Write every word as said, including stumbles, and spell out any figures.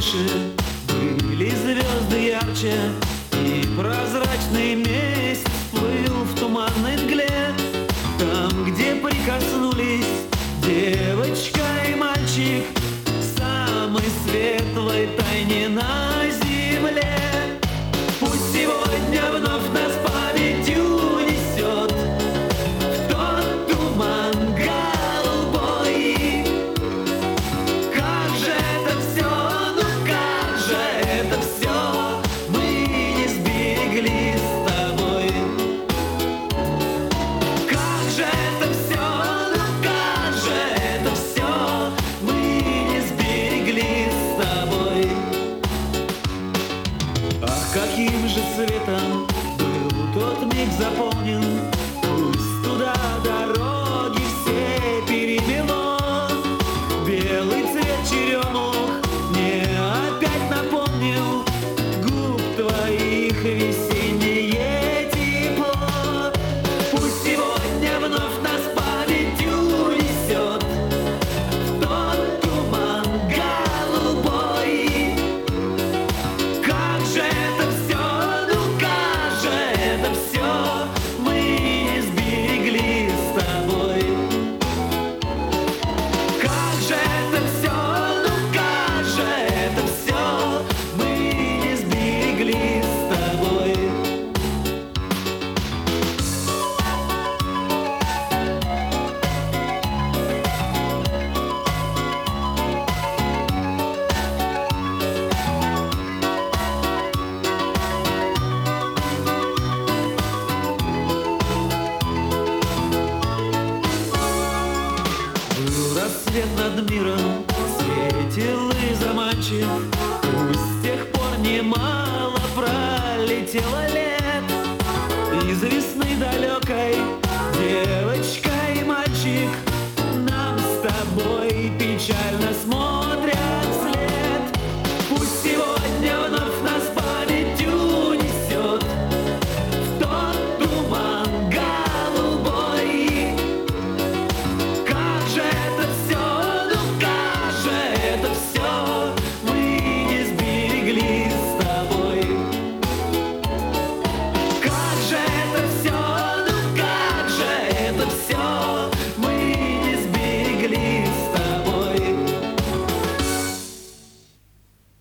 выше, были звезды ярче, и прозрачный месяц плыл в туманной мгле. Там, где прикоснулись девочка и мальчик в самой светлой тайне на земле. Пусть сегодня вновь нас памятью унесет в тот туман голубой. Как же это все, ну как же это все мы не сберегли с тобой. Как же это все, ну как же это все мы не сберегли с тобой. Ах, каким же светом был тот миг заполнен, пусть туда дороги все перемело. Белый цвет черемух мне опять напомнил губ твоих весеннее тепло. Пусть сегодня вновь нас памятью унесет в тот туман голубой. Как же это все, ну как же это все мы не сберегли с тобой. Как же это все, ну как же это все мы не сберегли с тобой. Был рассвет над миром,